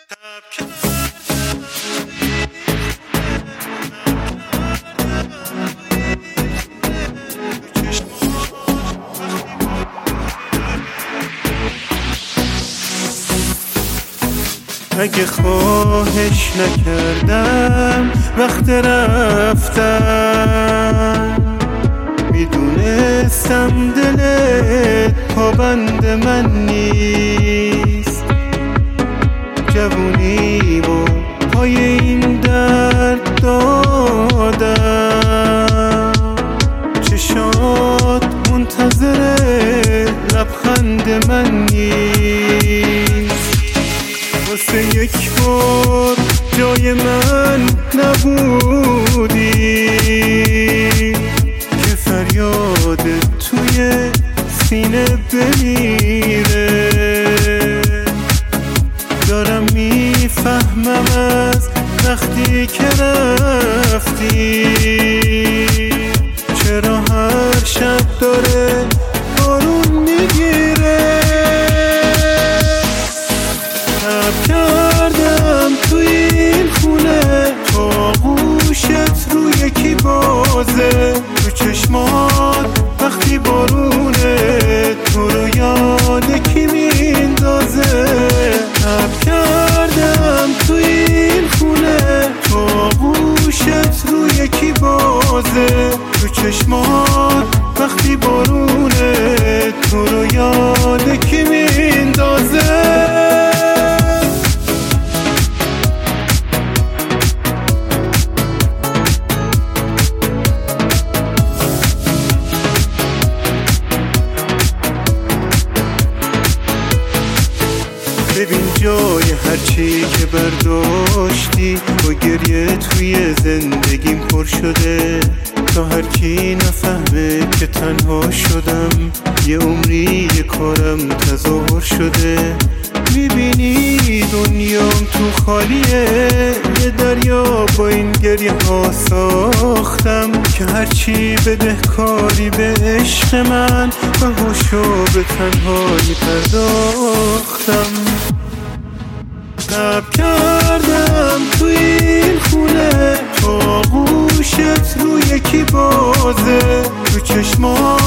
اگه خواهش نکردم وقت رفتم، میدونستم دلت پابند من نیست. جوونیمو پای این درد دادم، چشات منتظر لبخند من نیست. واسه یک بار جای من نبودی که فریاد توی سینه بمیره. دارم میفهمم از وقتی که رفتی چرا هر شب داره بارون میگیره. تب کردم توی این خونه تا گوشت رو یکی بازه، تو چشمات وقتی بارونه تو رو یاد کی میندازه. تب کردم توی این خونه تا گوشت رو یکی بازه، تو چشمات وقتی بارونه تو رو یاد کی میندازه. ببین جای هرچی که برداشتی با گریه توی زندگیم پر شده، تا هر کی نفهمه که تنها شدم یه عمری یه کارم تظاهر شده. میبینی دنیام تو خالیه، یه دریا با این گریه ها ساختم که هرچی بدهکاری به عشق من بهاشو به تنهایی پرداختم. تب کردم توی این خونه تا گوشت رو یکی بازه، تو چشمات